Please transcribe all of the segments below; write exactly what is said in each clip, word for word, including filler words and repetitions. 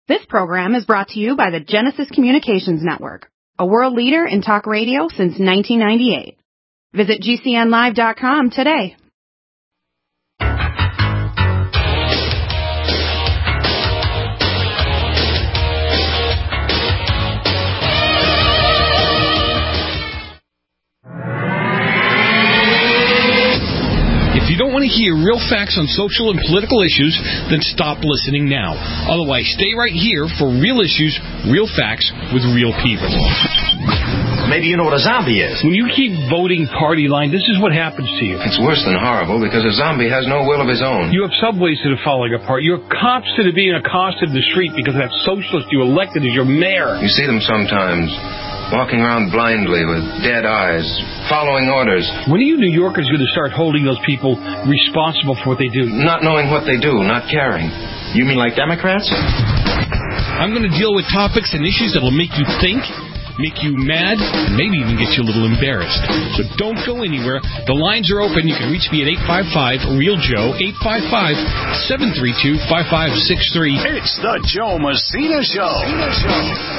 This program is brought to you by the Genesis Communications Network, a world leader in talk radio since nineteen ninety-eight. Visit G C N live dot com today. If you don't want to hear real facts on social and political issues, then stop listening now. Otherwise, stay right here for real issues, real facts, with real people. Maybe you know what a zombie is. When you keep voting party line, this is what happens to you. It's worse than horrible because a zombie has no will of his own. You have subways that are falling apart. You have cops that are being accosted in the street because that socialist you elected as your mayor. You see them sometimes, walking around blindly with dead eyes, following orders. When are you New Yorkers going to start holding those people responsible for what they do? Not knowing what they do, not caring. You mean like Democrats? I'm going to deal with topics and issues that will make you think, make you mad, and maybe even get you a little embarrassed. So don't go anywhere. The lines are open. You can reach me at eight five five, real Joe, eight five five, seven three two, five five six three. It's the Joe Messina Show. Messina Show.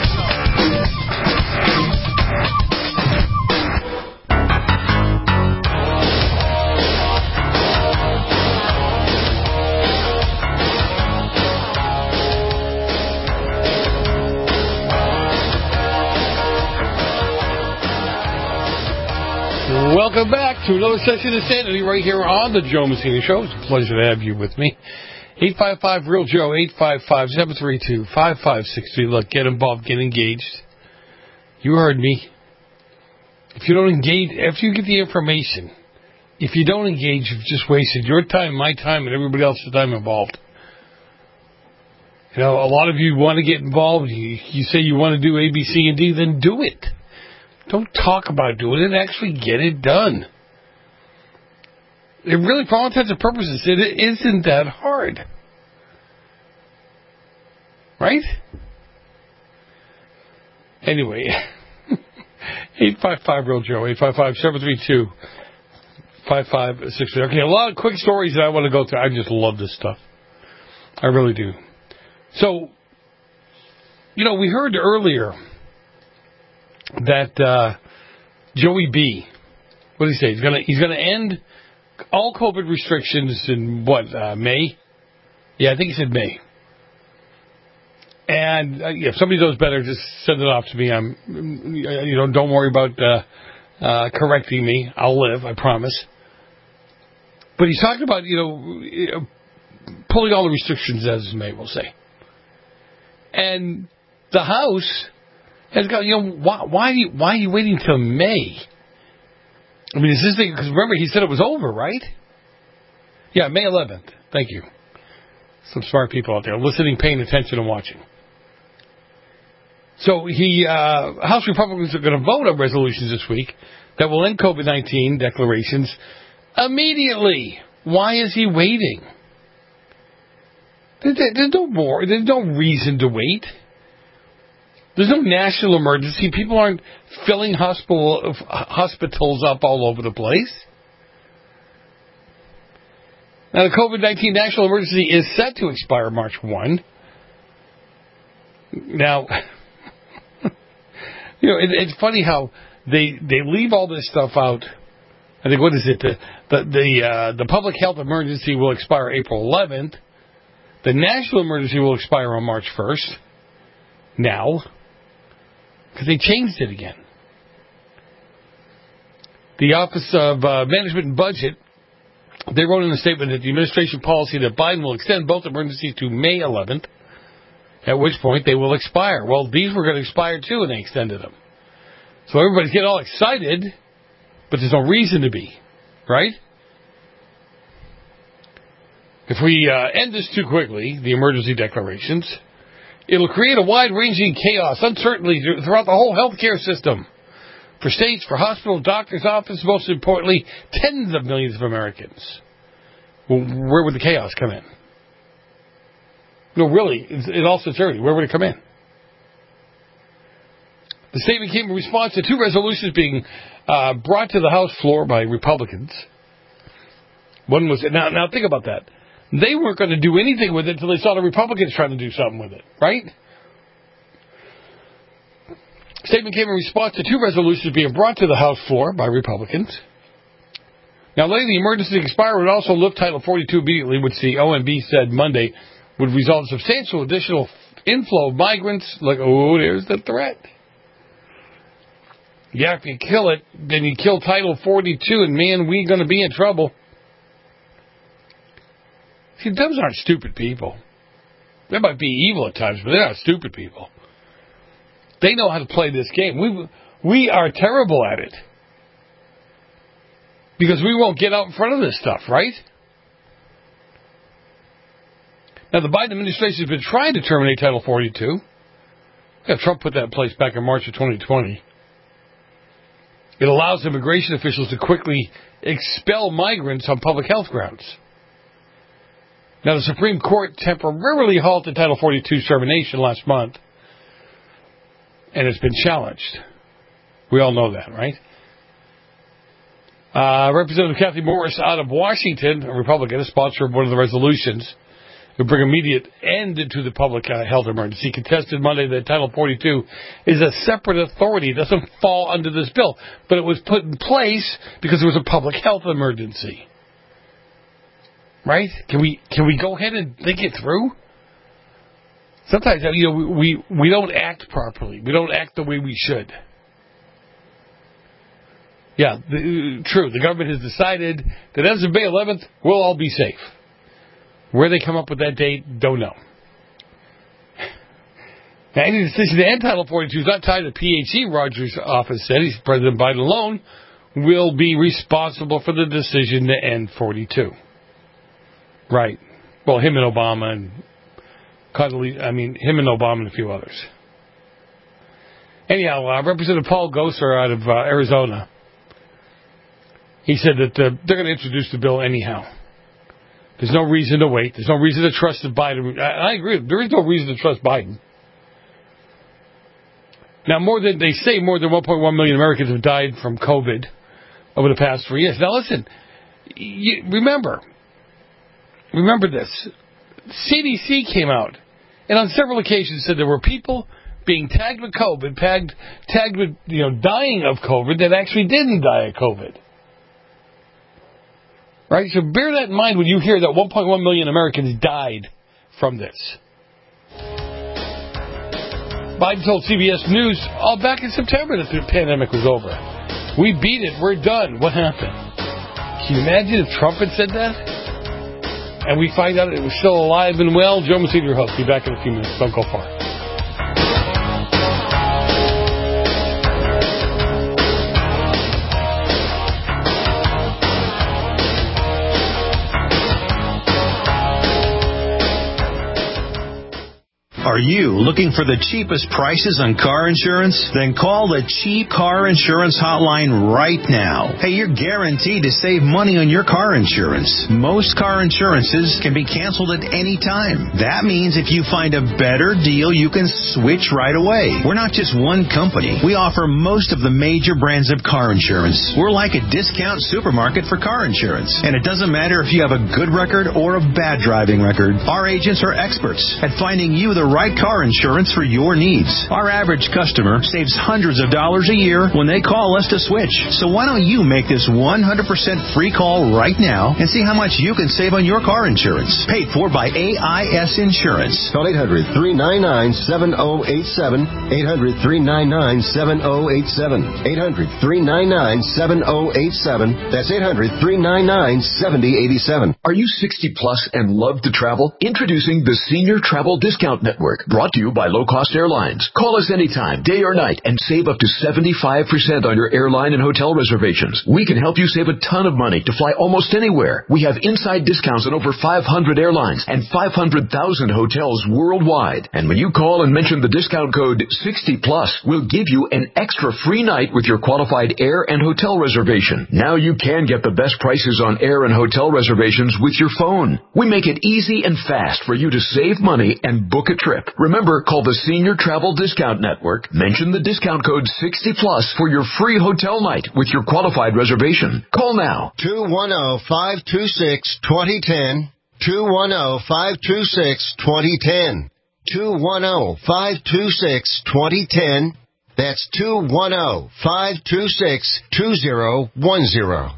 Welcome back to another session of Sanity right here on the Joe Messina Show. It's a pleasure to have you with me. eight five five, real Joe, eight five five, seven three two, five five six three. Look, get involved, get engaged. You heard me. If you don't engage, after you get the information, if you don't engage, you've just wasted your time, my time, and everybody else's time involved. You know, a lot of you want to get involved. You, you say you want to do A, B, C, and D, then do it. Don't talk about doing it. Actually get it done. It really, for all intents and purposes, it isn't that hard. Right? Anyway, eight five five, real Joe, eight five five, seven three two, five five six three. Okay, a lot of quick stories that I want to go through. I just love this stuff. I really do. So, you know, we heard earlier that uh, Joey B, what did he say? He's gonna he's gonna end all COVID restrictions in what uh, May? Yeah, I think he said May. And uh, if somebody knows better, just send it off to me. I'm, you know, don't worry about uh, uh, correcting me. I'll live, I promise. But he's talking about you know pulling all the restrictions as May, we'll say. And the House has got, you know, why, why, are you, why are you waiting till May? I mean, is this thing, because remember, he said it was over, right? Yeah, May eleventh. Thank you. Some smart people out there listening, paying attention, and watching. So he, uh, House Republicans are going to vote on resolutions this week that will end COVID nineteen declarations immediately. Why is he waiting? There's, there's no more, there's no reason to wait. There's no national emergency. People aren't filling hospital, hospitals up all over the place. Now, the COVID nineteen national emergency is set to expire March first. Now, you know, it, it's funny how they they leave all this stuff out. I think, what is it? The the the, uh, the public health emergency will expire April eleventh. The national emergency will expire on March first. Now, because they changed it again. The Office of uh, Management and Budget, they wrote in a statement that the administration policy that Biden will extend both emergencies to May eleventh, at which point they will expire. Well, these were going to expire too, and they extended them. So everybody's getting all excited, but there's no reason to be, right? If we uh, end this too quickly, the emergency declarations, it'll create a wide-ranging chaos, uncertainty throughout the whole healthcare system. For states, for hospitals, doctors' offices, most importantly, tens of millions of Americans. Well, where would the chaos come in? No, really, in all sincerity, where would it come in? The statement came in response to two resolutions being uh, brought to the House floor by Republicans. One was, now, now think about that. They weren't going to do anything with it until they saw the Republicans trying to do something with it, right? Statement came in response to two resolutions being brought to the House floor by Republicans. Now, letting the emergency expire would also lift Title forty-two immediately, which the O M B said Monday would result in substantial additional inflow of migrants. Like, oh, there's the threat. Yeah, if you kill it, then you kill Title forty-two, and man, we're going to be in trouble. See, those aren't stupid people. They might be evil at times, but they're not stupid people. They know how to play this game. We we are terrible at it. Because we won't get out in front of this stuff, right? Now, the Biden administration has been trying to terminate Title forty-two. Yeah, Trump put that in place back in March of twenty twenty. It allows immigration officials to quickly expel migrants on public health grounds. Now, the Supreme Court temporarily halted Title forty-two's termination last month, and it's been challenged. We all know that, right? Uh, Representative Kathy Morris out of Washington, a Republican, a sponsor of one of the resolutions to bring immediate end to the public uh, health emergency, contested Monday that Title forty-two is a separate authority. It doesn't fall under this bill, but it was put in place because there was a public health emergency. Right? Can we can we go ahead and think it through? Sometimes, you know, we we don't act properly. We don't act the way we should. Yeah, the, true. The government has decided that as of May eleventh, we'll all be safe. Where they come up with that date, don't know. Now, any decision to end Title forty-two is not tied to P H E, Rogers' office said. He's President Biden alone will be responsible for the decision to end forty-two. Right. Well, him and Obama and Cuddly, I mean, him and Obama and a few others. Anyhow, uh, Representative Paul Gosar out of uh, Arizona, he said that uh, they're going to introduce the bill anyhow. There's no reason to wait. There's no reason to trust Biden. I, I agree. There is no reason to trust Biden. Now, more than they say, more than one point one million Americans have died from COVID over the past three years. Now, listen, you, remember, remember this. C D C came out and on several occasions said there were people being tagged with COVID, tagged, tagged with, you know, dying of COVID that actually didn't die of COVID. Right? So bear that in mind when you hear that one point one million Americans died from this. Biden told C B S News all back in September that the pandemic was over. We beat it. We're done. What happened? Can you imagine if Trump had said that? And we find out it was still alive and well. Joe Messina, your host. Be back in a few minutes. Don't go far. Are you looking for the cheapest prices on car insurance? Then call the Cheap Car Insurance Hotline right now. Hey, you're guaranteed to save money on your car insurance. Most car insurances can be canceled at any time. That means if you find a better deal, you can switch right away. We're not just one company. We offer most of the major brands of car insurance. We're like a discount supermarket for car insurance. And it doesn't matter if you have a good record or a bad driving record. Our agents are experts at finding you the right car insurance for your needs. Our average customer saves hundreds of dollars a year when they call us to switch. So why don't you make this one hundred percent free call right now and see how much you can save on your car insurance. Paid for by A I S Insurance. Call eight hundred, three nine nine, seven oh eight seven. eight hundred, three nine nine, seven oh eight seven. eight hundred, three nine nine, seven oh eight seven. That's eight hundred, three nine nine, seven oh eight seven. Are you sixty plus and love to travel? Introducing the Senior Travel Discount Network. Brought to you by Low Cost Airlines. Call us anytime, day or night, and save up to seventy-five percent on your airline and hotel reservations. We can help you save a ton of money to fly almost anywhere. We have inside discounts on over five hundred airlines and five hundred thousand hotels worldwide. And when you call and mention the discount code sixty plus, we'll give you an extra free night with your qualified air and hotel reservation. Now you can get the best prices on air and hotel reservations with your phone. We make it easy and fast for you to save money and book a trip. Remember, call the Senior Travel Discount Network. Mention the discount code sixty plus for your free hotel night with your qualified reservation. Call now. two one zero, five two six, two zero one zero. two one zero, five two six, two zero one zero. two one zero, five two six, two zero one zero. That's two one zero, five two six, two zero one zero.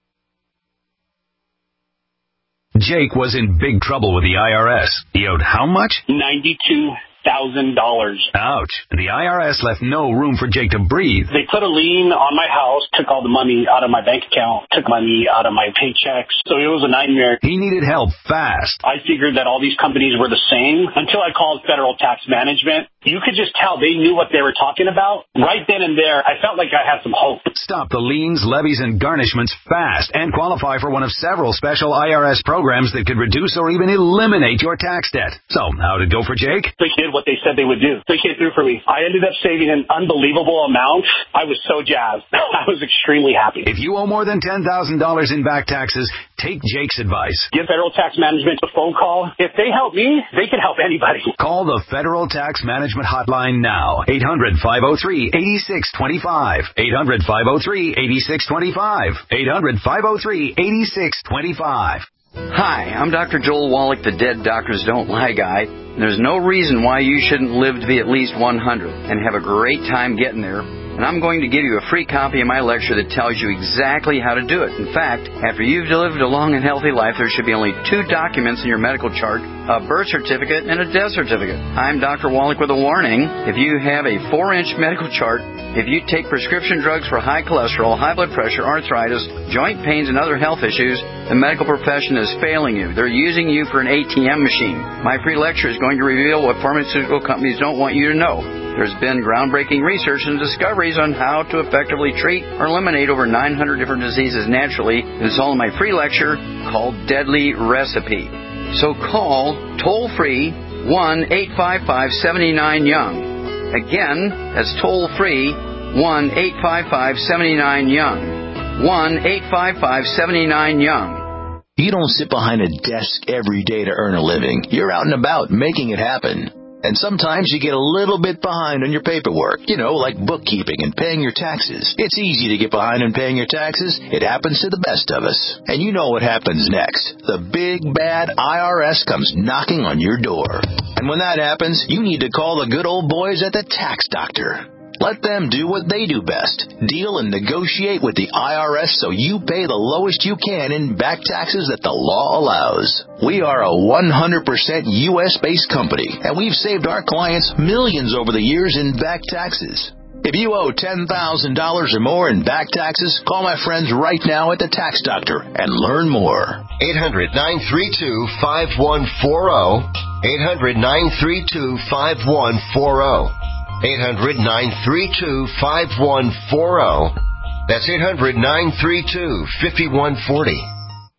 Jake was in big trouble with the I R S. He owed how much? ninety-two thousand dollars. Ouch. The I R S left no room for Jake to breathe. They put a lien on my house, took all the money out of my bank account, took money out of my paychecks. So it was a nightmare. He needed help fast. I figured that all these companies were the same until I called Federal Tax Management. You could just tell they knew what they were talking about. Right then and there, I felt like I had some hope. Stop the liens, levies, and garnishments fast and qualify for one of several special I R S programs that could reduce or even eliminate your tax debt. So, how'd it go for Jake? They did what they said they would do. They came through for me. I ended up saving an unbelievable amount. I was so jazzed. I was extremely happy. If you owe more than ten thousand dollars in back taxes, take Jake's advice. Give Federal Tax Management a phone call. If they help me, they can help anybody. Call the Federal Tax Management Hotline now. eight hundred, five oh three, eight six two five. eight hundred, five oh three, eight six two five. eight hundred, five oh three, eight six two five. Hi, I'm Doctor Joel Wallach, the Dead Doctors Don't Lie guy. There's no reason why you shouldn't live to be at least one hundred and have a great time getting there. And I'm going to give you a free copy of my lecture that tells you exactly how to do it. In fact, after you've lived a long and healthy life, there should be only two documents in your medical chart, a birth certificate and a death certificate. I'm Doctor Wallach with a warning. If you have a four-inch medical chart, if you take prescription drugs for high cholesterol, high blood pressure, arthritis, joint pains, and other health issues, the medical profession is failing you. They're using you for an A T M machine. My free lecture is going to reveal what pharmaceutical companies don't want you to know. There's been groundbreaking research and discoveries on how to effectively treat or eliminate over nine hundred different diseases naturally. It's all in my free lecture called Deadly Recipe. So call toll-free one eight five five, seven nine young. Again, that's toll-free one eight five five, seven nine young. one eight five five, seven nine young. You don't sit behind a desk every day to earn a living. You're out and about making it happen. And sometimes you get a little bit behind on your paperwork, you know, like bookkeeping and paying your taxes. It's easy to get behind on paying your taxes. It happens to the best of us. And you know what happens next. The big, bad I R S comes knocking on your door. And when that happens, you need to call the good old boys at the Tax Doctor. Let them do what they do best. Deal and negotiate with the I R S so you pay the lowest you can in back taxes that the law allows. We are a one hundred percent U S-based company, and we've saved our clients millions over the years in back taxes. If you owe ten thousand dollars or more in back taxes, call my friends right now at the Tax Doctor and learn more. eight hundred, nine three two, five one four zero. eight hundred, nine three two, five one four zero. eight hundred, nine three two, five one four zero. That's eight hundred, nine three two, five one four zero.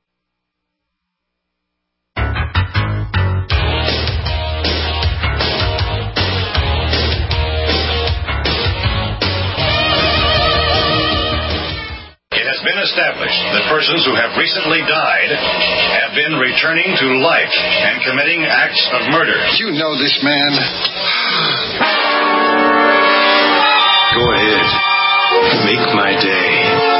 It has been established that persons who have recently died have been returning to life and committing acts of murder. You know this man. Go ahead. Make my day.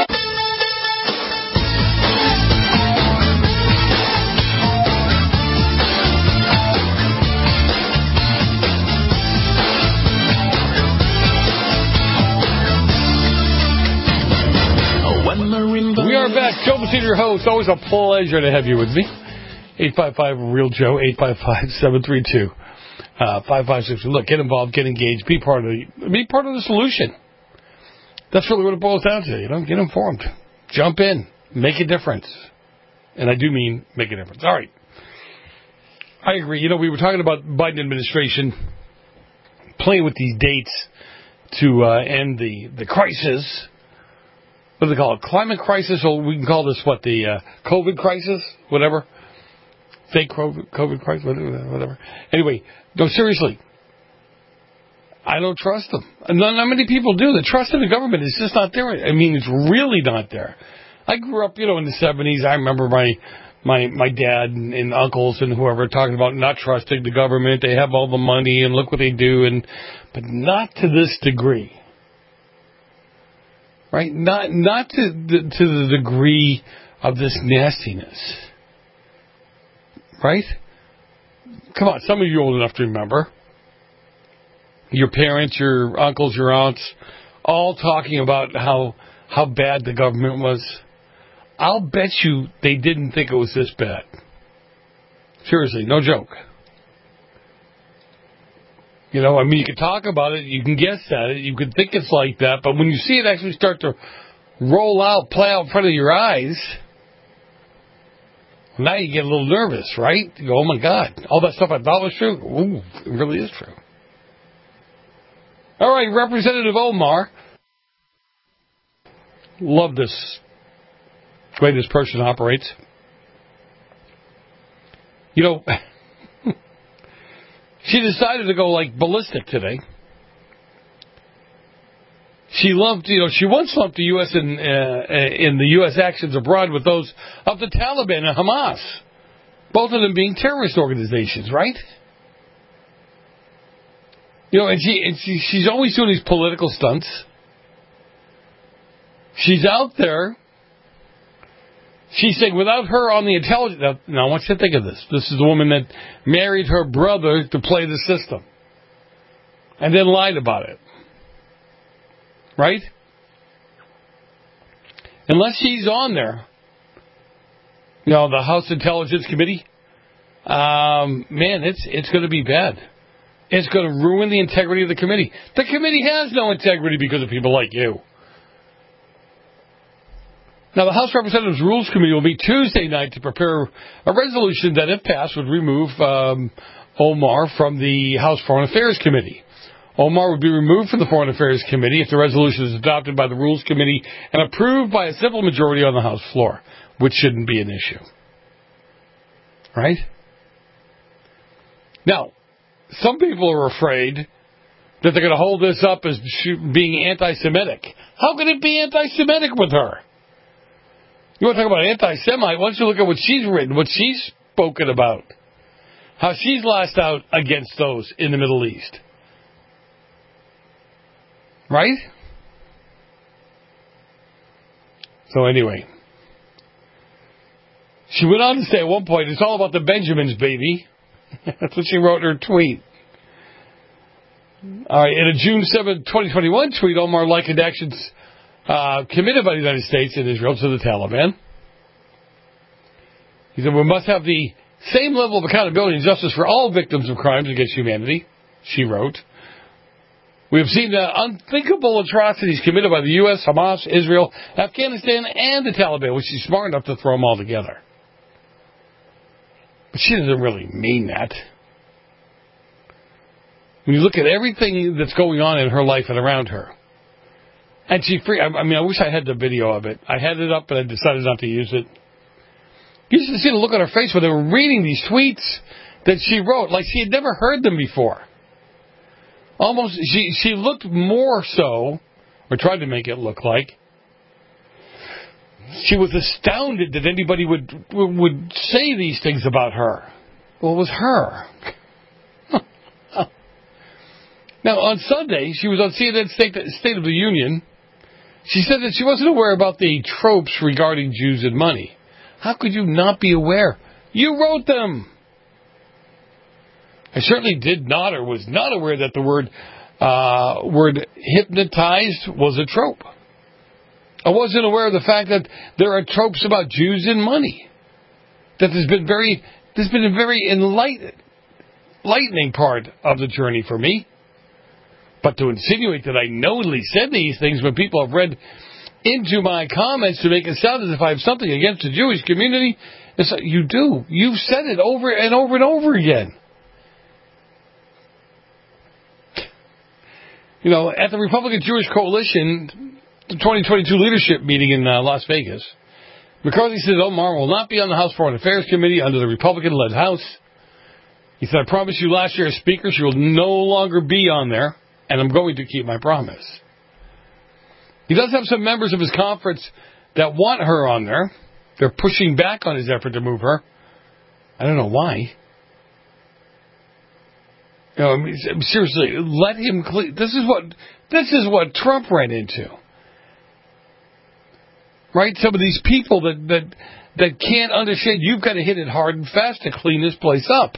We are back. Joe Messina, your host. Always a pleasure to have you with me. eight five five, real Joe, eight five five, seven three two, five five six. Look, get involved, get engaged, be part of the, be part of the solution. That's really what it boils down to. You know, get informed, jump in, make a difference, and I do mean make a difference. All right, I agree. You know, we were talking about Biden administration playing with these dates to uh, end the the crisis. What do they call it? Climate crisis, or we can call this what the uh, COVID crisis, whatever. Fake COVID, COVID crisis, whatever. Anyway, no, seriously. I don't trust them. Not, not many people do. The trust in the government is just not there. I mean, it's really not there. I grew up, you know, in the seventies. I remember my my my dad and, and uncles and whoever talking about not trusting the government. They have all the money and look what they do, and but not to this degree. Right? Not not to the, to the degree of this nastiness. Right? Come on, some of you old enough to remember. Your parents, your uncles, your aunts, all talking about how how bad the government was. I'll bet you they didn't think it was this bad. Seriously, no joke. You know, I mean, you can talk about it, you can guess at it, you can think it's like that, but when you see it actually start to roll out, play out in front of your eyes, now you get a little nervous, right? You go, oh my God, all that stuff I thought was true, ooh, it really is true. All right, Representative Omar. Love this, the way this person operates. You know, she decided to go like ballistic today. She lumped, you know, she once lumped the U S in, uh, in the U S actions abroad with those of the Taliban and Hamas, both of them being terrorist organizations, right? You know, and she, and she she's always doing these political stunts. She's out there. She's saying without her on the intelligence... Now, now, I want you to think of this. This is the woman that married her brother to play the system. And then lied about it. Right? Unless she's on there, you know, the House Intelligence Committee, um, man, it's it's going to be bad. It's going to ruin the integrity of the committee. The committee has no integrity because of people like you. Now, the House Representatives Rules Committee will meet Tuesday night to prepare a resolution that, if passed, would remove um, Omar from the House Foreign Affairs Committee. Omar would be removed from the Foreign Affairs Committee if the resolution is adopted by the Rules Committee and approved by a simple majority on the House floor, which shouldn't be an issue. Right? Now, some people are afraid that they're going to hold this up as being anti-Semitic. How can it be anti-Semitic with her? You want to talk about anti-Semite? Why don't you look at what she's written, what she's spoken about, how she's lashed out against those in the Middle East. Right? So anyway, she went on to say at one point, it's all about the Benjamins, baby. That's what she wrote in her tweet. All right, in a June seventh, twenty twenty-one tweet, Omar likened actions uh, committed by the United States and Israel to the Taliban. He said, we must have the same level of accountability and justice for all victims of crimes against humanity, she wrote. We have seen the unthinkable atrocities committed by the U S, Hamas, Israel, Afghanistan, and the Taliban, which she's smart enough to throw them all together. But she doesn't really mean that. When you look at everything that's going on in her life and around her, and she free, I mean, I wish I had the video of it. I had it up, but I decided not to use it. You should see the look on her face when they were reading these tweets that she wrote, like she had never heard them before. Almost, she, she looked more so, or tried to make it look like, she was astounded that anybody would would say these things about her. Well, it was her. Now, on Sunday, she was on C N N State, State of the Union. She said that she wasn't aware about the tropes regarding Jews and money. How could you not be aware? You wrote them. I certainly did not or was not aware that the word uh, word hypnotized was a trope. I wasn't aware of the fact that there are tropes about Jews and money. That there's been very, there's been a very enlighten, enlightening part of the journey for me. But to insinuate that I knowingly said these things when people have read into my comments to make it sound as if I have something against the Jewish community, it's like, you do. You've said it over and over and over again. You know, at the Republican Jewish Coalition, the twenty twenty-two leadership meeting in uh, Las Vegas, McCarthy said Omar will not be on the House Foreign Affairs Committee under the Republican-led House. He said, I promised you last year as Speaker she will no longer be on there, and I'm going to keep my promise. He does have some members of his conference that want her on there. They're pushing back on his effort to move her. I don't know why. You know, I mean, seriously, let him clean. This is what this is what Trump ran into. Right? Some of these people that, that that can't understand you've got to hit it hard and fast to clean this place up.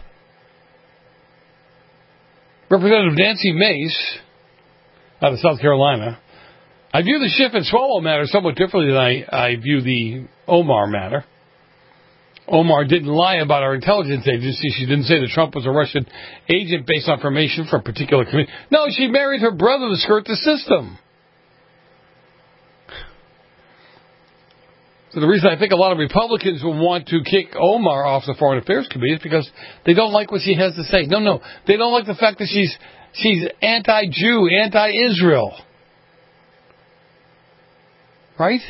Representative Nancy Mace, out of South Carolina, I view the Schiff and Swalwell matter somewhat differently than I, I view the Omar matter. Omar didn't lie about our intelligence agency. She didn't say that Trump was a Russian agent based on information from a particular committee. No, she married her brother to skirt the system. So the reason I think a lot of Republicans will want to kick Omar off the Foreign Affairs Committee is because they don't like what she has to say. No, no, they don't like the fact that she's she's anti-Jew, anti-Israel. Right?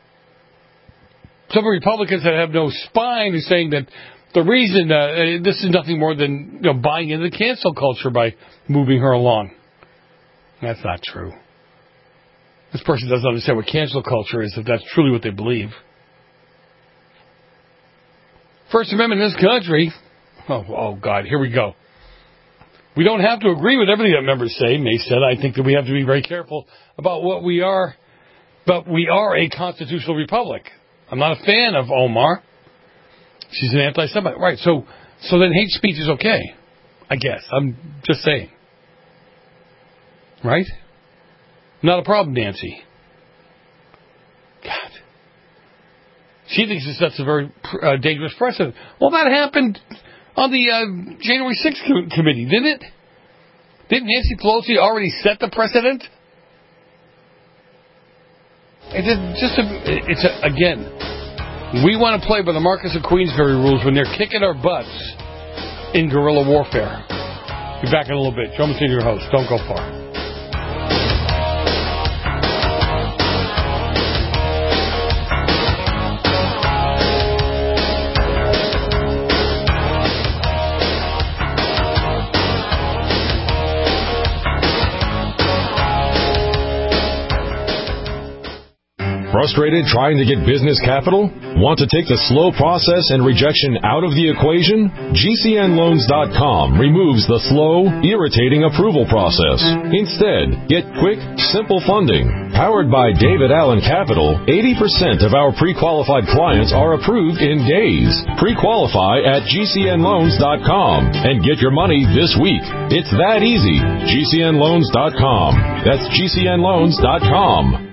Some Republicans that have no spine are saying that the reason uh, this is nothing more than you know, buying into the cancel culture by moving her along. That's not true. This person doesn't understand what cancel culture is, if that's truly what they believe. First Amendment in this country, oh, oh God, here we go. We don't have to agree with everything that members say, Mace said. I think that we have to be very careful about what we are, but we are a constitutional republic. I'm not a fan of Omar. She's an anti-Semite. Right, so so then hate speech is okay, I guess. I'm just saying. Right? Not a problem, Nancy. God. She thinks this sets a very uh, dangerous precedent. Well, that happened on the uh, January sixth co- committee, didn't it? Didn't Nancy Pelosi already set the precedent? It's just a, it's a, again, we want to play by the Marcus of Queensberry rules when they're kicking our butts in guerrilla warfare. Be back in a little bit. Joe Messina, your host. Don't go far. Frustrated trying to get business capital? Want to take the slow process and rejection out of the equation? G C N loans dot com removes the slow, irritating approval process. Instead, get quick, simple funding. Powered by David Allen Capital, eighty percent of our pre-qualified clients are approved in days. Pre-qualify at G C N loans dot com and get your money this week. It's that easy. G C N loans dot com. That's G C N loans dot com.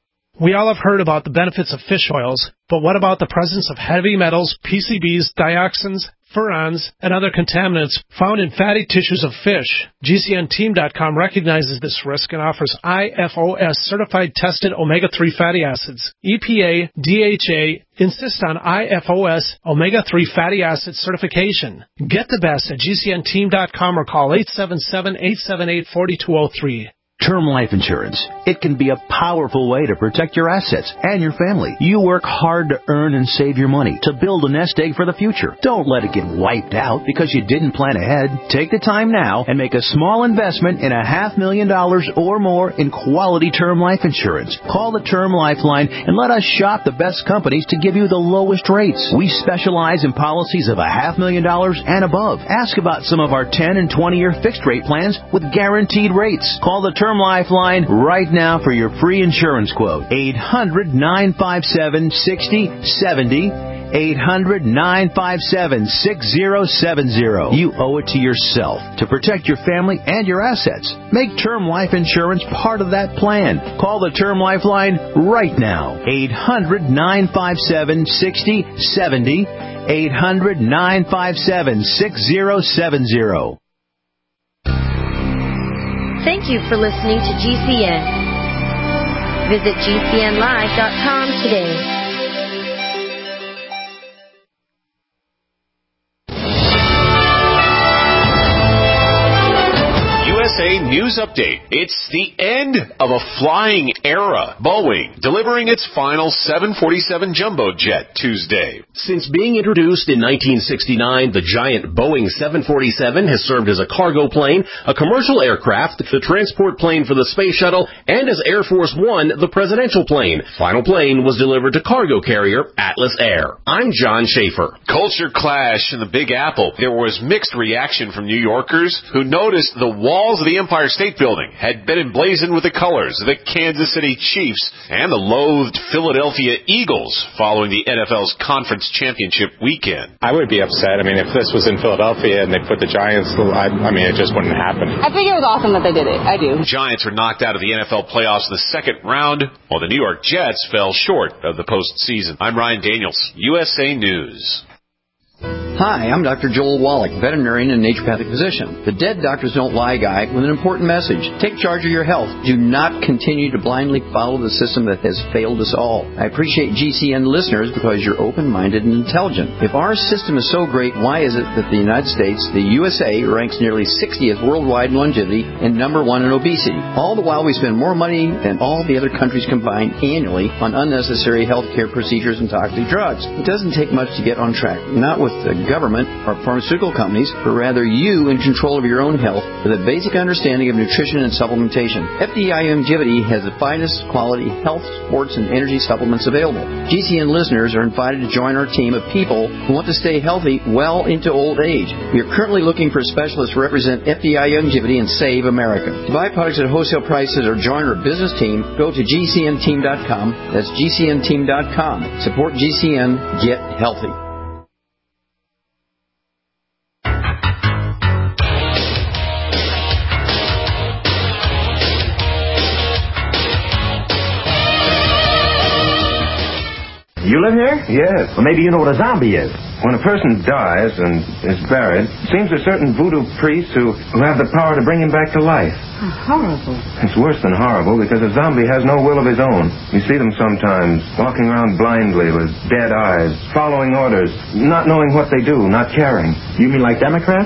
We all have heard about the benefits of fish oils, but what about the presence of heavy metals, P C Bs, dioxins, furans, and other contaminants found in fatty tissues of fish? G C N team dot com recognizes this risk and offers I F O S certified tested omega three fatty acids. E P A, D H A insist on I F O S omega three fatty acid certification. Get the best at G C N team dot com or call eight seven seven, eight seven eight, four two zero three. Term life insurance. It can be a powerful way to protect your assets and your family. You work hard to earn and save your money to build a nest egg for the future. Don't let it get wiped out because you didn't plan ahead. Take the time now and make a small investment in a half million dollars or more in quality term life insurance. Call the Term Lifeline and let us shop the best companies to give you the lowest rates. We specialize in policies of a half million dollars and above. Ask about some of our ten and twenty year fixed rate plans with guaranteed rates. Call the Term Lifeline right now for your free insurance quote. eight hundred, nine five seven, six zero seven zero. eight hundred, nine five seven, six zero seven zero. You owe it to yourself to protect your family and your assets. Make term life insurance part of that plan. Call the Term Lifeline right now. eight hundred, nine five seven, six zero seven zero. eight hundred, nine five seven, six zero seven zero. Thank you for listening to G C N. Visit G C N live dot com today. U S A News Update. It's the end of a flying era. Boeing delivering its final seven forty-seven jumbo jet Tuesday. Since being introduced in nineteen sixty-nine, the giant Boeing seven forty-seven has served as a cargo plane, a commercial aircraft, the transport plane for the space shuttle, and as Air Force One, the presidential plane. Final plane was delivered to cargo carrier Atlas Air. I'm John Schaefer. Culture clash in the Big Apple. There was mixed reaction from New Yorkers who noticed the walls walls of the Empire State Building had been emblazoned with the colors of the Kansas City Chiefs and the loathed Philadelphia Eagles following the N F L's conference championship weekend. I would be upset. I mean, if this was in Philadelphia and they put the Giants, I, I mean, it just wouldn't happen. I think it was awesome that they did it. I do. The Giants were knocked out of the N F L playoffs in the second round, while the New York Jets fell short of the postseason. I'm Ryan Daniels, U S A News. Hi, I'm Doctor Joel Wallach, veterinarian and naturopathic physician, the Dead Doctors Don't Lie guy with an important message. Take charge of your health. Do not continue to blindly follow the system that has failed us all. I appreciate G C N listeners because you're open-minded and intelligent. If our system is so great, why is it that the United States, the U S A, ranks nearly sixtieth worldwide in longevity and number one in obesity? All the while we spend more money than all the other countries combined annually on unnecessary health care procedures and toxic drugs. It doesn't take much to get on track, not with the government or pharmaceutical companies, but rather you in control of your own health with a basic understanding of nutrition and supplementation. F D I Longevity has the finest quality health, sports, and energy supplements available. G C N listeners are invited to join our team of people who want to stay healthy well into old age. We are currently looking for specialists to represent F D I Longevity and Save America. To buy products at wholesale prices or join our business team, go to G C N team dot com. That's G C N team dot com. Support G C N. Get healthy. You live here? Yes. Well, maybe you know what a zombie is. When a person dies and is buried, it seems there's certain voodoo priests who, who have the power to bring him back to life. Oh, horrible. It's worse than horrible because a zombie has no will of his own. You see them sometimes walking around blindly with dead eyes, following orders, not knowing what they do, not caring. You mean like Democrats?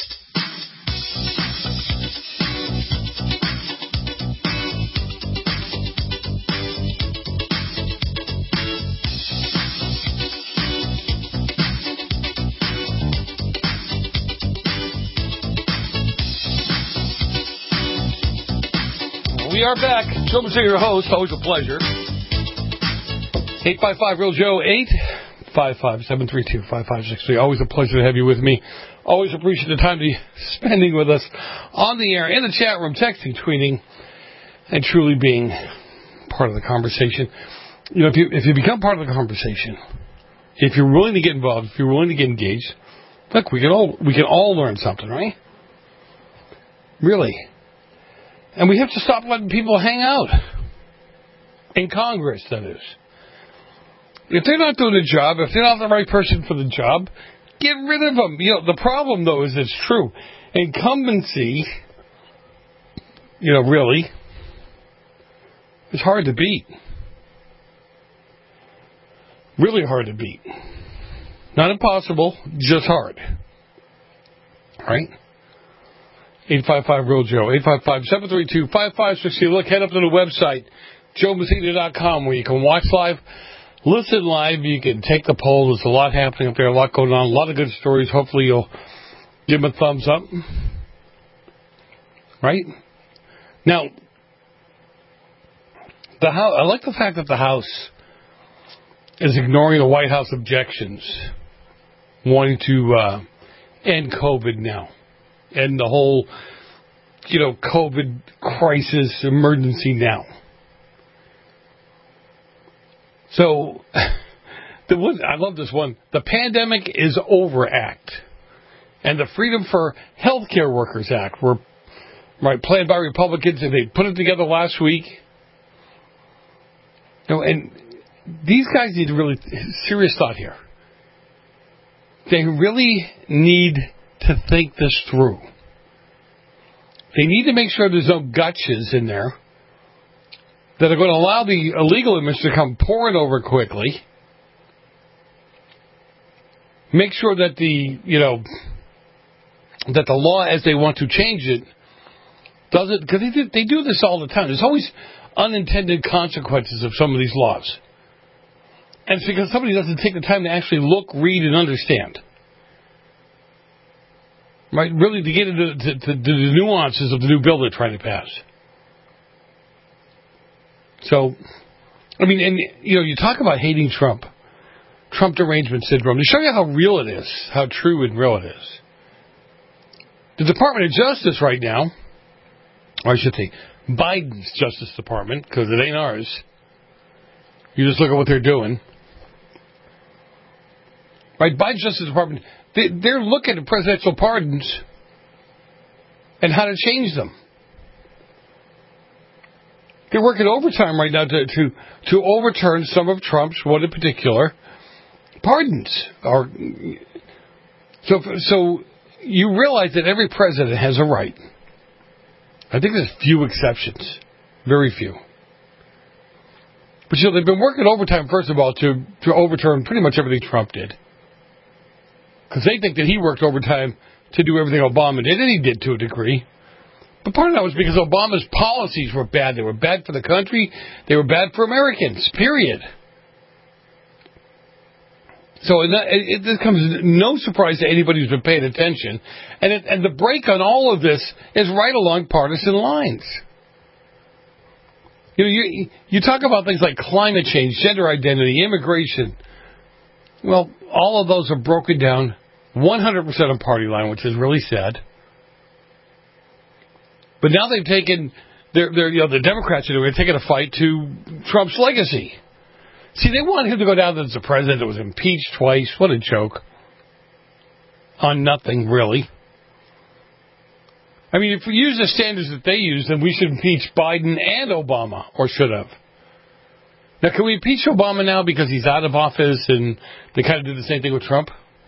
We are back. Joe Messina, your host. Always a pleasure. eight five five real Joe, eight five five, seven three two, five five six three. Always a pleasure to have you with me. Always appreciate the time you're spending with us on the air, in the chat room, texting, tweeting, and truly being part of the conversation. You know, if you if you become part of the conversation, if you're willing to get involved, if you're willing to get engaged, look, we can all we can all learn something, right? Really. And we have to stop letting people hang out. In Congress, that is. If they're not doing the job, if they're not the right person for the job, get rid of them. You know, the problem, though, is it's true. Incumbency, you know, really, is hard to beat. Really hard to beat. Not impossible, just hard. Right? eight five five real Joe, eight five five, seven three two, five five six zero. Look, head up to the website, joe messina dot com, where you can watch live, listen live, you can take the poll. There's a lot happening up there, a lot going on, a lot of good stories. Hopefully you'll give them a thumbs up. Right? Now, the House, I like the fact that the House is ignoring the White House objections, wanting to uh, end COVID now. And the whole, you know, COVID crisis emergency now. So, the one, I love this one. The Pandemic is Over Act and the Freedom for Healthcare Workers Act were right planned by Republicans, and they put it together last week. You know, and these guys need really serious thought here. They really need to think this through. They need to make sure there's no gotchas in there that are going to allow the illegal immigrants to come pouring over quickly. Make sure that the, you know, that the law as they want to change it doesn't, because they do, they do this all the time. There's always unintended consequences of some of these laws. And it's because somebody doesn't take the time to actually look, read, and understand. Right, really to get into to, to, to the nuances of the new bill they're trying to pass. So, I mean, and you know, you talk about hating Trump, Trump derangement syndrome. To show you how real it is, how true and real it is. The Department of Justice right now or I should say, Biden's Justice Department, because it ain't ours. You just look at what they're doing. Right, Biden's Justice Department, they, they're looking at presidential pardons and how to change them. They're working overtime right now to, to, to overturn some of Trump's, one in particular, pardons. Or, so, so you realize that every president has a right. I think there's few exceptions. Very few. But you know, they've been working overtime, first of all, to, to overturn pretty much everything Trump did. Because they think that he worked overtime to do everything Obama did, and he did to a degree. But part of that was because Obama's policies were bad. They were bad for the country. They were bad for Americans, period. So it, it, it comes no surprise to anybody who's been paying attention. And, it, and the break on all of this is right along partisan lines. You know, you, you talk about things like climate change, gender identity, immigration. Well, all of those are broken down one hundred percent on party line, which is really sad. But now they've taken, they're, they're, you know, the Democrats are doing, taking a fight to Trump's legacy. See, they want him to go down as the president that was impeached twice. What a joke. On nothing, really. I mean, if we use the standards that they use, then we should impeach Biden and Obama, or should have. Now, can we impeach Obama now because he's out of office and they kind of do the same thing with Trump?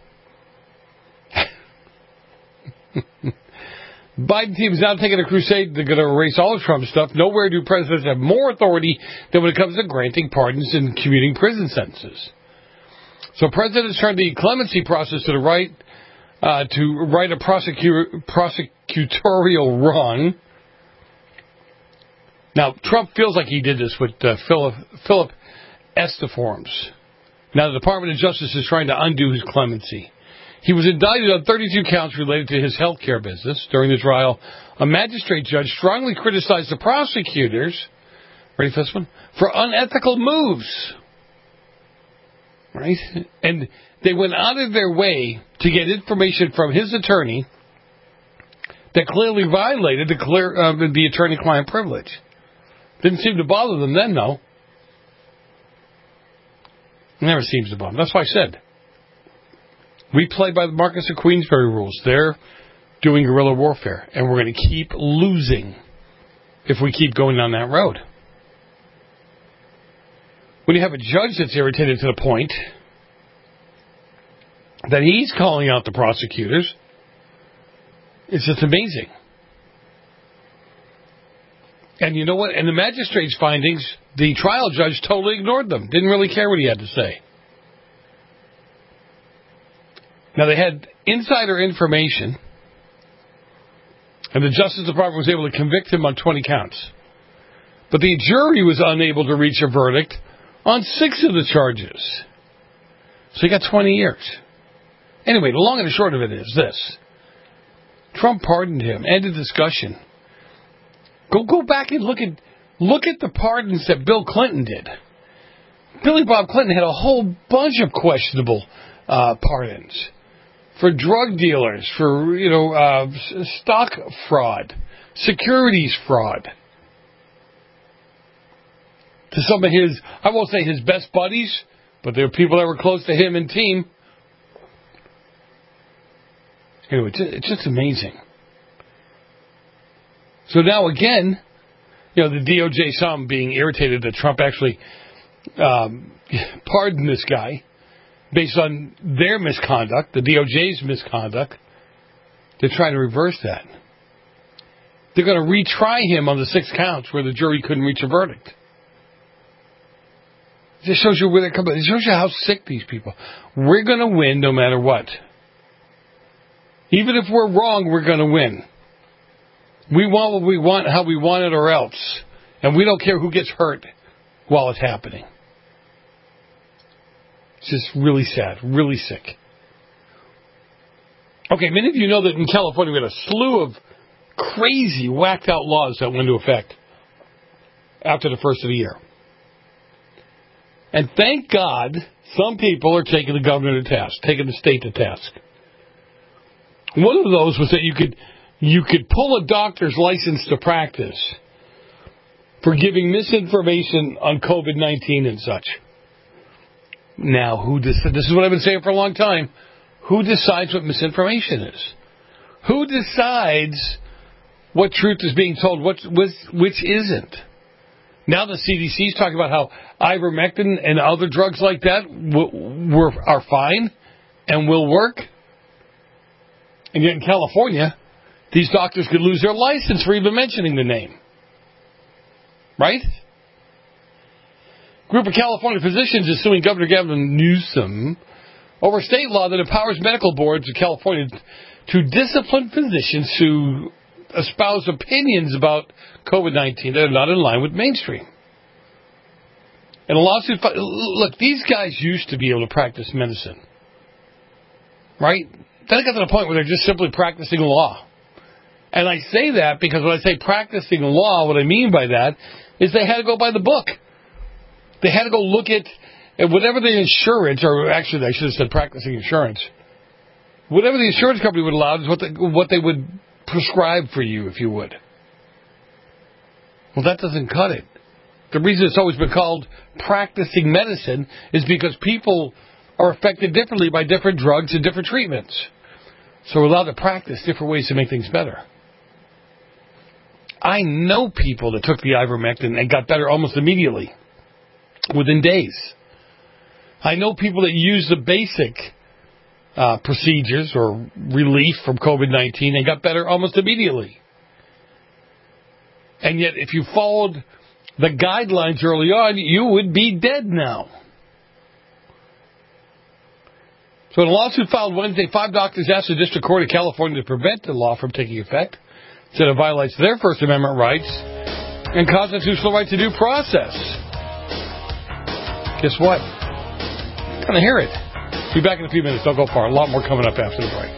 Biden team is now taking a crusade. They're going to erase all of Trump's stuff. Nowhere do presidents have more authority than when it comes to granting pardons and commuting prison sentences. So presidents turned the clemency process to the right uh, to right a prosecu- prosecutorial wrong. Now, Trump feels like he did this with uh, Philip, Philip Estiforms. Now, the Department of Justice is trying to undo his clemency. He was indicted on thirty-two counts related to his health care business. During the trial, a magistrate judge strongly criticized the prosecutors, ready for this one, for unethical moves. Right? And they went out of their way to get information from his attorney that clearly violated the, clear, uh, the attorney-client privilege. Didn't seem to bother them then, though. Never seems to bother them. That's why I said, we play by the Marcus of Queensberry rules. They're doing guerrilla warfare, and we're going to keep losing if we keep going down that road. When you have a judge that's irritated to the point that he's calling out the prosecutors, it's just amazing. And you know what? And the magistrate's findings, the trial judge totally ignored them. Didn't really care what he had to say. Now, they had insider information, and the Justice Department was able to convict him on twenty counts. But the jury was unable to reach a verdict on six of the charges. So he got twenty years. Anyway, the long and the short of it is this. Trump pardoned him. End of discussion. Go go back and look at look at the pardons that Bill Clinton did. Billy Bob Clinton had a whole bunch of questionable uh, pardons for drug dealers, for you know uh, stock fraud, securities fraud. To some of his, I won't say his best buddies, but there were people that were close to him and team. Anyway, it's just amazing. So now again, you know, the D O J saw him being irritated that Trump actually um, pardoned this guy based on their misconduct, the D O J's misconduct. They're trying to reverse that. They're going to retry him on the six counts where the jury couldn't reach a verdict. It just shows you where they're coming. It shows you how sick these people. We're going to win no matter what. Even if we're wrong, we're going to win. We want what we want, how we want it, or else. And we don't care who gets hurt while it's happening. It's just really sad, really sick. Okay, many of you know that in California we had a slew of crazy, whacked out laws that went into effect after the first of the year. And thank God some people are taking the governor to task, taking the state to task. One of those was that you could you could pull a doctor's license to practice for giving misinformation on COVID nineteen and such. Now, who dec- this is what I've been saying for a long time. Who decides what misinformation is? Who decides what truth is being told, what, which, which isn't? Now the C D C is talking about how ivermectin and other drugs like that w- were, are fine and will work. And yet in California, these doctors could lose their license for even mentioning the name. Right? A group of California physicians is suing Governor Gavin Newsom over state law that empowers medical boards of California to discipline physicians who espouse opinions about COVID nineteen that are not in line with mainstream. And a lawsuit, look, these guys used to be able to practice medicine. Right? Then it got to the point where they're just simply practicing law. And I say that because when I say practicing law, what I mean by that is they had to go by the book. They had to go look at, at whatever the insurance, or actually I should have said practicing insurance, whatever the insurance company would allow is what they, what they would prescribe for you, if you would. Well, that doesn't cut it. The reason it's always been called practicing medicine is because people are affected differently by different drugs and different treatments. So we're allowed to practice different ways to make things better. I know people that took the ivermectin and got better almost immediately, within days. I know people that use the basic uh, procedures or relief from COVID nineteen and got better almost immediately. And yet, if you followed the guidelines early on, you would be dead now. So in a lawsuit filed Wednesday, five doctors asked the District Court of California to prevent the law from taking effect, said it violates their First Amendment rights and constitutional right to due process. Guess what? You're going to hear it. Be back in a few minutes. Don't go far. A lot more coming up after the break.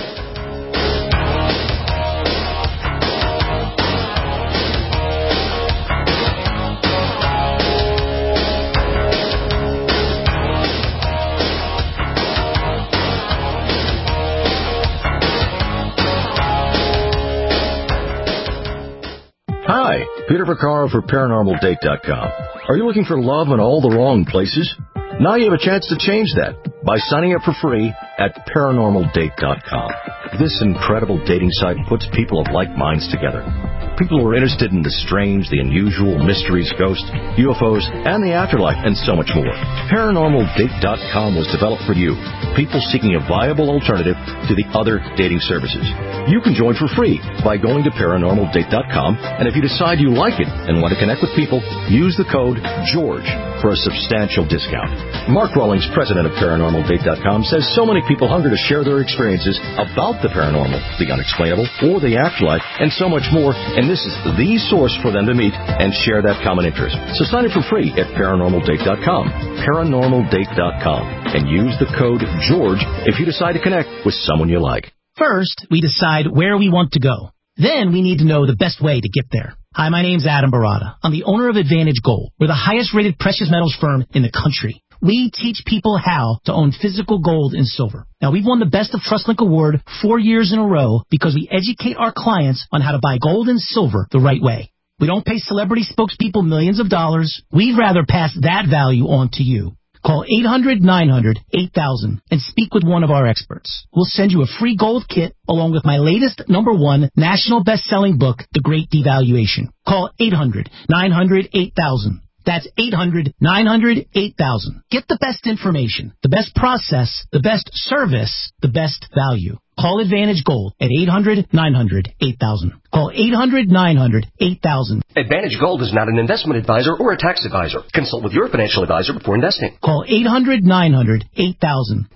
Hi, Peter Vaccaro for Paranormal Date dot com. Are you looking for love in all the wrong places? Now you have a chance to change that by signing up for free at Paranormal Date dot com. This incredible dating site puts people of like minds together. People who are interested in the strange, the unusual, mysteries, ghosts, U F Os, and the afterlife, and so much more. Paranormal Date dot com was developed for you, people seeking a viable alternative to the other dating services. You can join for free by going to Paranormal Date dot com, and if you decide you like it and want to connect with people, use the code GEORGE for a substantial discount. Mark Rawlings, president of Paranormal Date dot com, says so many people hunger to share their experiences about the paranormal, the unexplainable, or the afterlife, and so much more, and this is the source for them to meet and share that common interest. So sign up for free at Paranormal Date dot com, Paranormal Date dot com, and use the code GEORGE if you decide to connect with someone you like. First, we decide where we want to go. Then we need to know the best way to get there. Hi, my name's Adam Barada. I'm the owner of Advantage Gold. We're the highest-rated precious metals firm in the country. We teach people how to own physical gold and silver. Now, we've won the Best of TrustLink Award four years in a row because we educate our clients on how to buy gold and silver the right way. We don't pay celebrity spokespeople millions of dollars. We'd rather pass that value on to you. Call eight hundred nine hundred eight thousand and speak with one of our experts. We'll send you a free gold kit along with my latest number one national best-selling book, The Great Devaluation. Call eight hundred nine hundred eight thousand. That's eight hundred nine hundred eight thousand. Get the best information, the best process, the best service, the best value. Call Advantage Gold at eight hundred nine hundred eight thousand. Call eight hundred nine hundred eight thousand. Advantage Gold is not an investment advisor or a tax advisor. Consult with your financial advisor before investing. Call eight hundred nine hundred eight thousand.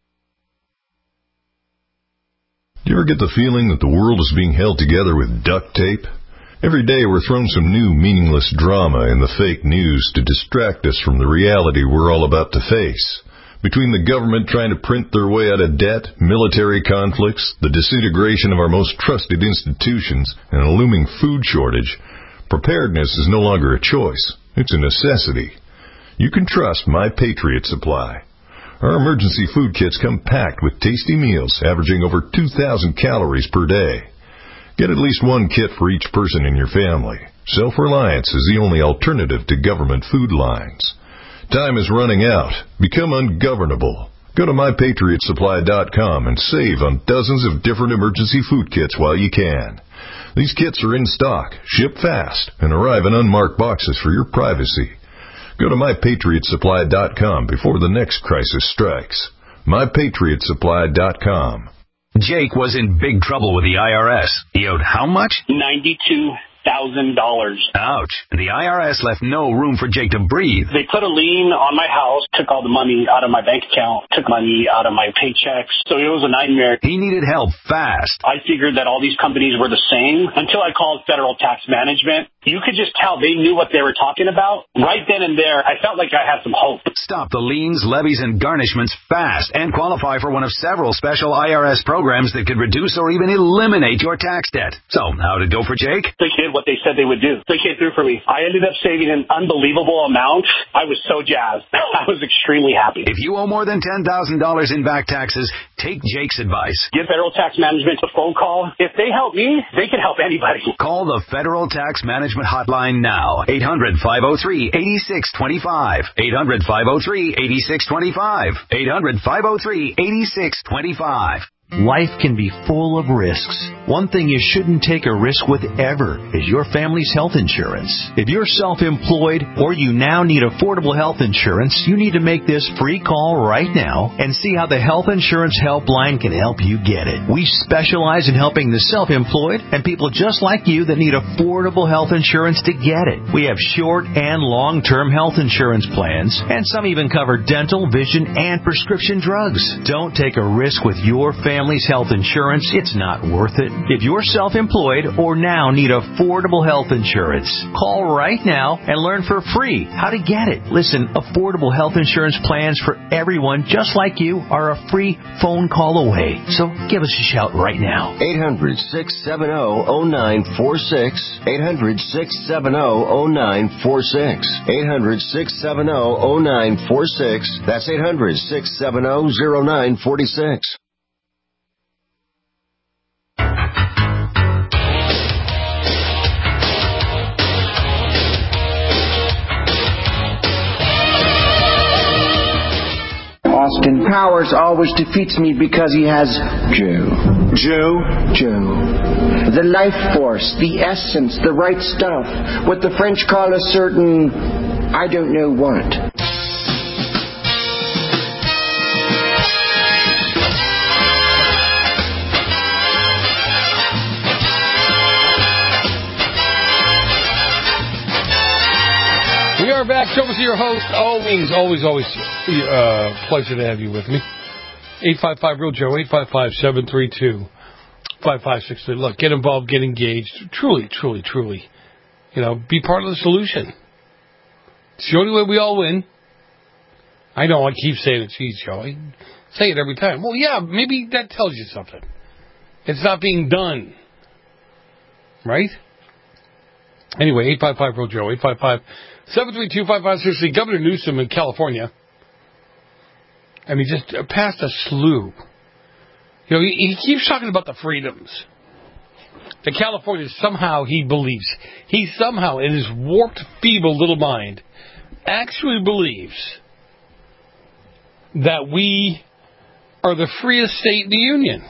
Do you ever get the feeling that the world is being held together with duct tape? Every day we're thrown some new meaningless drama in the fake news to distract us from the reality we're all about to face. Between the government trying to print their way out of debt, military conflicts, the disintegration of our most trusted institutions, and a looming food shortage, preparedness is no longer a choice. It's a necessity. You can trust My Patriot Supply. Our emergency food kits come packed with tasty meals averaging over two thousand calories per day. Get at least one kit for each person in your family. Self-reliance is the only alternative to government food lines. Time is running out. Become ungovernable. Go to my patriot supply dot com and save on dozens of different emergency food kits while you can. These kits are in stock, ship fast, and arrive in unmarked boxes for your privacy. Go to my patriot supply dot com before the next crisis strikes. my patriot supply dot com. Jake was in big trouble with the I R S. He owed how much? ninety-two thousand dollars. Ouch. The I R S left no room for Jake to breathe. They put a lien on my house, took all the money out of my bank account, took money out of my paychecks. So it was a nightmare. He needed help fast. I figured that all these companies were the same until I called Federal Tax Management. You could just tell they knew what they were talking about. Right then and there, I felt like I had some hope. Stop the liens, levies, and garnishments fast and qualify for one of several special I R S programs that could reduce or even eliminate your tax debt. So, how'd it go for Jake? They did what they said they would do. They came through for me. I ended up saving an unbelievable amount. I was so jazzed. I was extremely happy. If you owe more than ten thousand dollars in back taxes, take Jake's advice. Give Federal Tax Management a phone call. If they help me, they can help anybody. Call the Federal Tax Management Hotline now. eight hundred, five oh three, eight six two five. eight hundred, five oh three, eight six two five. eight hundred, five oh three, eight six two five. Life can be full of risks. One thing you shouldn't take a risk with ever is your family's health insurance. If you're self-employed or you now need affordable health insurance, you need to make this free call right now and see how the Health Insurance Helpline can help you get it. We specialize in helping the self-employed and people just like you that need affordable health insurance to get it. We have short and long-term health insurance plans, and some even cover dental, vision, and prescription drugs. Don't take a risk with your family. Family's health insurance, it's not worth it. If you're self-employed or now need affordable health insurance, call right now and learn for free how to get it. Listen, affordable health insurance plans for everyone just like you are a free phone call away. So give us a shout right now. eight hundred, six seven zero, zero nine four six. eight hundred, six seven zero, zero nine four six. eight hundred, six seven zero, zero nine four six. That's eight hundred, six seven zero, zero nine four six. Austin Powers always defeats me because he has Joe. Joe? Joe. The life force, the essence, the right stuff. What the French call a certain, I don't know what. We are back. Show us your host. Always, always, always uh, pleasure to have you with me. eight five five real Joe, eight five five, seven three two, five five six three. Look, get involved, get engaged. Truly, truly, truly. You know, be part of the solution. It's the only way we all win. I know I keep saying it. Geez, Joe, I say it every time. Well, yeah, maybe that tells you something. It's not being done. Right? Anyway, eight five five real Joe, eight five five, seven three two, five five six three. Governor Newsom in California, I mean, just passed a slew. You know, he, he keeps talking about the freedoms. The California somehow, he believes, he somehow, in his warped, feeble little mind, actually believes that we are the freest state in the union.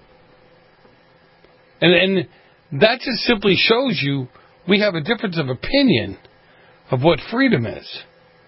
And, and that just simply shows you we have a difference of opinion of what freedom is.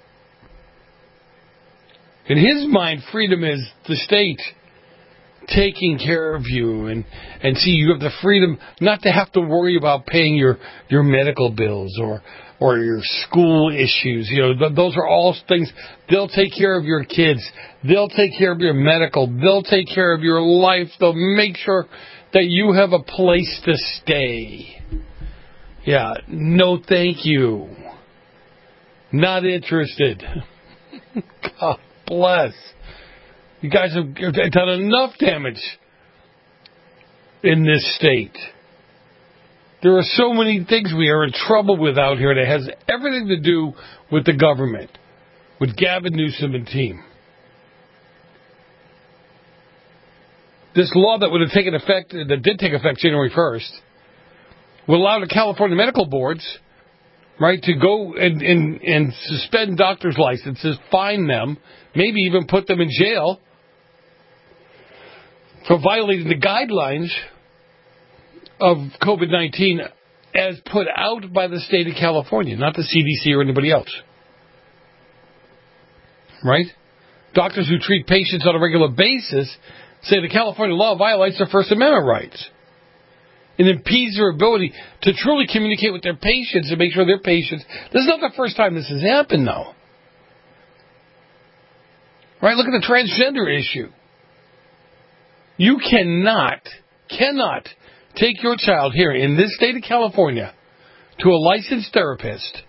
In his mind, freedom is the state taking care of you and, and see you have the freedom not to have to worry about paying your, your medical bills or or your school issues. You know, th- those are all things. They'll take care of your kids. They'll take care of your medical. They'll take care of your life. They'll make sure that you have a place to stay. Yeah, no thank you. Not interested. God bless. You guys have done enough damage in this state. There are so many things we are in trouble with out here that has everything to do with the government, with Gavin Newsom and team. This law that would have taken effect, that did take effect January first, will allow the California medical boards, right, to go and, and, and suspend doctors' licenses, fine them, maybe even put them in jail for violating the guidelines of COVID nineteen as put out by the state of California, not the C D C or anybody else. Right? Doctors who treat patients on a regular basis say the California law violates their First Amendment rights and impedes their ability to truly communicate with their patients and make sure their patients... This is not the first time this has happened, though. Right? Look at the transgender issue. You cannot, cannot take your child here in this state of California to a licensed therapist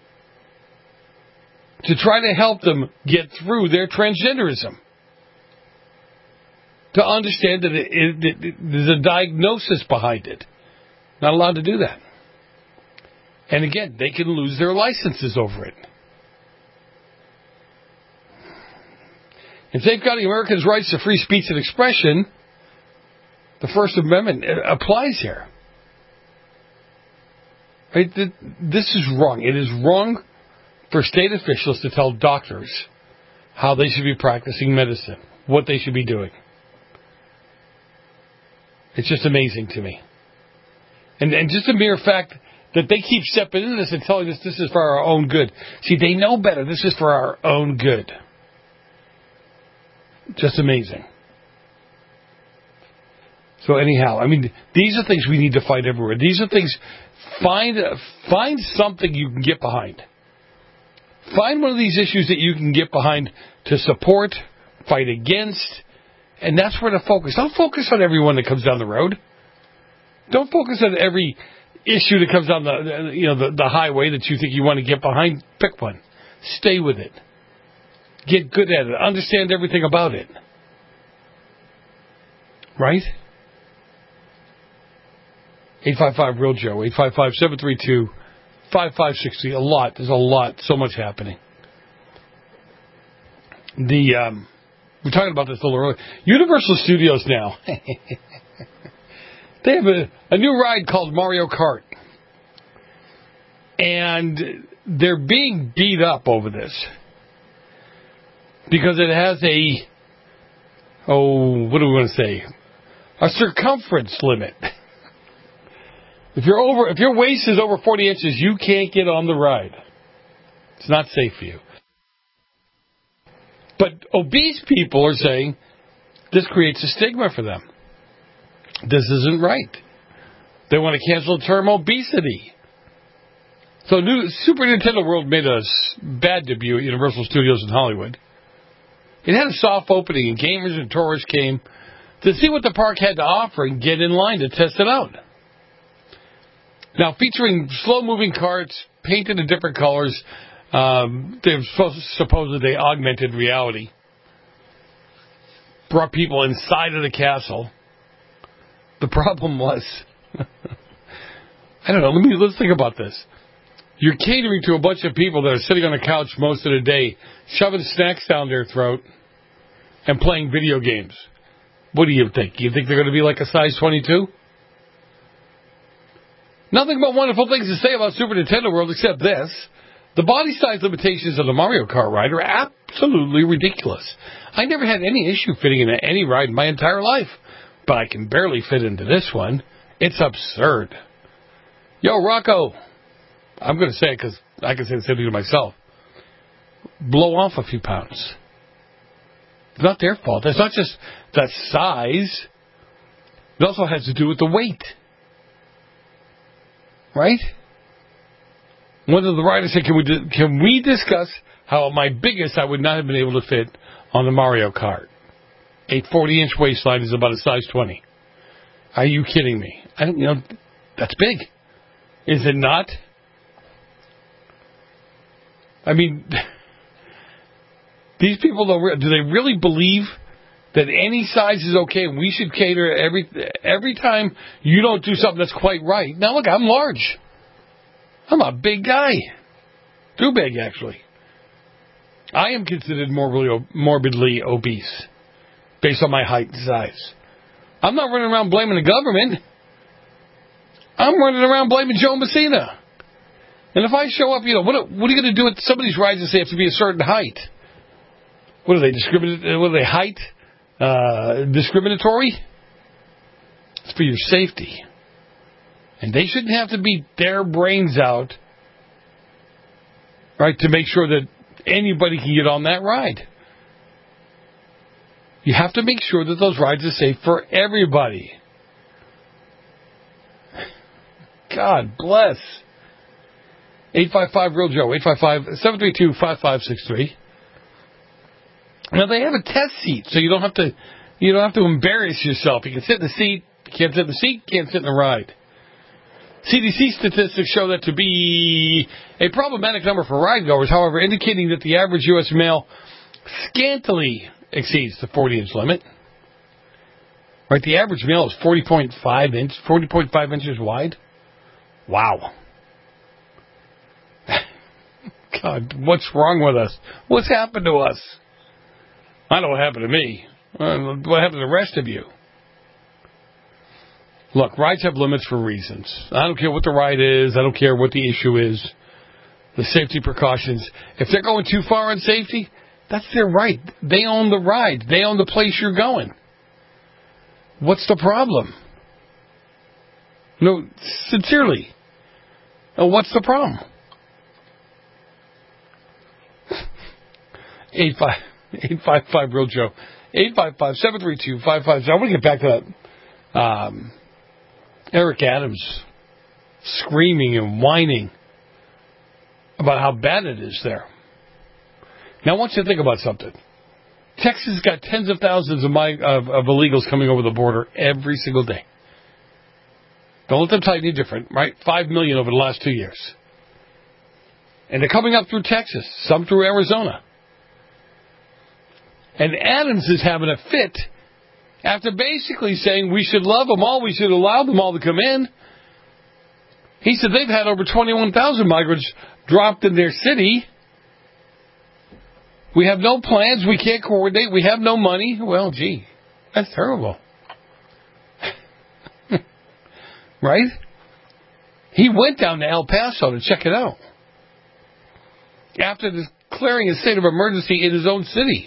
to try to help them get through their transgenderism. To understand that it, it, it, there's a diagnosis behind it. Not allowed to do that. And again, they can lose their licenses over it. In safeguarding Americans' rights to free speech and expression, the First Amendment applies here. Right? This is wrong. It is wrong for state officials to tell doctors how they should be practicing medicine, what they should be doing. It's just amazing to me. And, and just the mere fact that they keep stepping into this and telling us this is for our own good. See, they know better. This is for our own good. Just amazing. So anyhow, I mean, these are things we need to fight everywhere. These are things, find, find something you can get behind. Find one of these issues that you can get behind to support, fight against, and that's where to focus. Don't focus on everyone that comes down the road. Don't focus on every issue that comes down the, you know, the, the highway that you think you want to get behind. Pick one. Stay with it. Get good at it. Understand everything about it. Right? eight five five real Joe. eight five five, seven three two, five five six zero. A lot. There's a lot. So much happening. The, um, we're talking about this a little earlier. Universal Studios now. They have a, a new ride called Mario Kart. And they're being beat up over this. Because it has a, oh, what do we want to say? A circumference limit. If you're over, if your waist is over forty inches, you can't get on the ride. It's not safe for you. But obese people are saying this creates a stigma for them. This isn't right. They want to cancel the term obesity. So new, Super Nintendo World made a bad debut at Universal Studios in Hollywood. It had a soft opening, and gamers and tourists came to see what the park had to offer and get in line to test it out. Now, featuring slow-moving carts painted in different colors, um, they've supposedly augmented reality. Brought people inside of the castle. The problem was, I don't know, let me, let's think about this. You're catering to a bunch of people that are sitting on the couch most of the day, shoving snacks down their throat, and playing video games. What do you think? You think they're going to be like a size twenty-two? Nothing but wonderful things to say about Super Nintendo World except this. The body size limitations of the Mario Kart ride are absolutely ridiculous. I never had any issue fitting into any ride in my entire life, but I can barely fit into this one. It's absurd. Yo, Rocco, I'm going to say it because I can say the same thing to myself. Blow off a few pounds. It's not their fault. It's not just the size. It also has to do with the weight. Right? One of the writers said, can we, can we discuss how my biggest I would not have been able to fit on the Mario Kart? A forty-inch waistline is about a size twenty. Are you kidding me? I don't, you know, that's big. Is it not? I mean, these people, don't, do they really believe that any size is okay and we should cater every every time you don't do something that's quite right? Now, look, I'm large. I'm a big guy. Too big, actually. I am considered morbidly, morbidly obese based on my height and size. I'm not running around blaming the government. I'm running around blaming Joe Messina. And if I show up, you know, what, what are you going to do with some of these rides that say have to be a certain height? What are they, discriminatory? What are they, height? Uh, discriminatory? It's for your safety. And they shouldn't have to beat their brains out, right, to make sure that anybody can get on that ride. You have to make sure that those rides are safe for everybody. God bless. eight five five real Joe, eight five five, seven three two, five five six three. Now they have a test seat, so you don't have to you don't have to embarrass yourself. You can sit in the seat, you can't sit in the seat, you can't sit in the ride. C D C statistics show that to be a problematic number for ride goers, however, indicating that the average U S male scantily exceeds the forty-inch limit. Right, the average male is forty point five inch, forty point five inches wide. Wow. God, what's wrong with us? What's happened to us? I know what happened to me. What happened to the rest of you? Look, rides have limits for reasons. I don't care what the ride is. I don't care what the issue is. The safety precautions. If they're going too far on safety, that's their right. They own the ride. They own the place you're going. What's the problem? No, sincerely. Oh, what's the problem? eight five eight five five real Joe. eight five five, seven three two, five five zero. I want to get back to that. Um, Eric Adams screaming and whining about how bad it is there. Now, I want you to think about something. Texas has got tens of thousands of, my, of, of illegals coming over the border every single day. Don't let them tell you any different, right? Five million over the last two years. And they're coming up through Texas, some through Arizona. And Adams is having a fit after basically saying we should love them all, we should allow them all to come in. He said they've had over twenty-one thousand migrants dropped in their city. We have no plans, we can't coordinate, we have no money. Well, gee, that's terrible. Right? He went down to El Paso to check it out after declaring a state of emergency in his own city.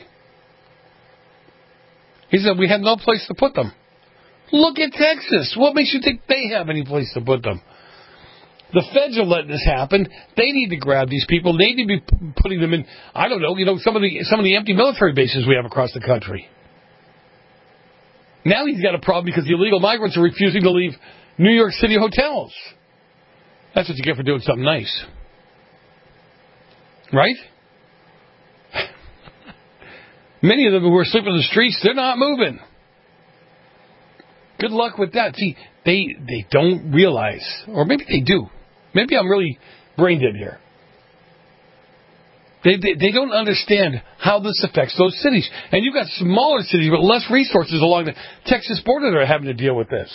He said, we have no place to put them. Look at Texas. What makes you think they have any place to put them? The feds are letting this happen. They need to grab these people. They need to be putting them in, I don't know, you know, some of the some of the empty military bases we have across the country. Now he's got a problem because the illegal migrants are refusing to leave New York City hotels. That's what you get for doing something nice. Right? Many of them who are sleeping in the streets, they're not moving. Good luck with that. See, they they don't realize, or maybe they do. Maybe I'm really brain dead here. They, they they don't understand how this affects those cities. And you've got smaller cities with less resources along the Texas border that are having to deal with this.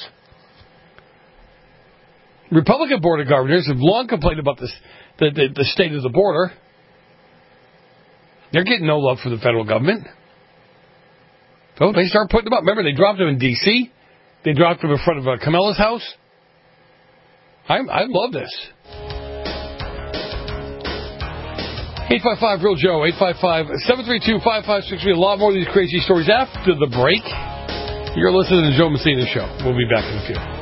Republican board of governors have long complained about this, the, the, the state of the border. They're getting no love from the federal government. So they start putting them up. Remember, they dropped them in D C They dropped them in front of uh, Kamala's house. I I love this. eight five five real Joe, eight five five, seven three two, five five six three. A lot more of these crazy stories after the break. You're listening to the Joe Messina Show. We'll be back in a few.